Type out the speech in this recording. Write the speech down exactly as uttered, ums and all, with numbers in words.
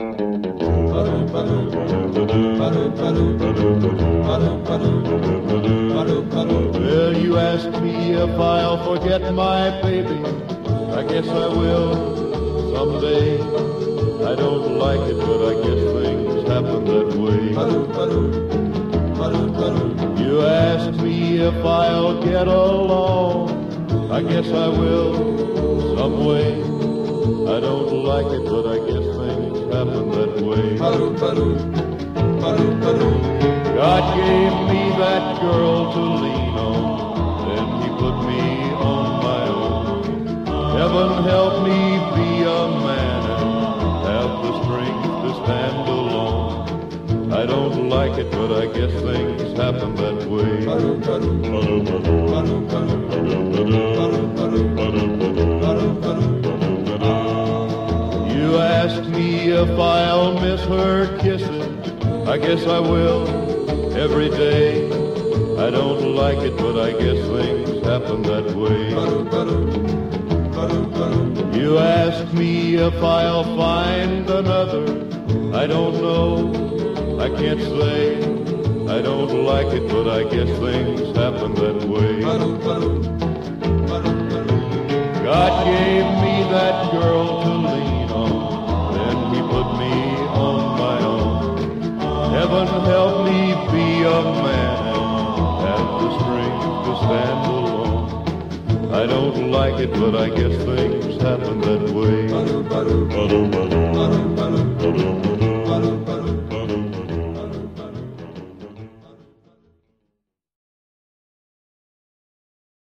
Well, you asked me if I'll forget my baby. I guess I will someday. I don't like it, but I guess things happen that way. You asked me if I'll get along. I guess I will some way. I don't like it, but I guess things happen that way. God gave me that girl to lean on, then he put me on my own. Heaven help me be a man and have the strength to stand alone. I don't like it, but I guess things happen that way. You asked me if I'll miss her kisses. I guess I will every day. I don't like it, but I guess things happen that way. You asked me if I'll find another. I don't know, I can't say. I don't like it, but I guess things happen that way. God gave me that girl to lean on, then he put me on my own. Heaven help me be a man and have the strength to stand alone. I don't like it, but I guess things happen that way.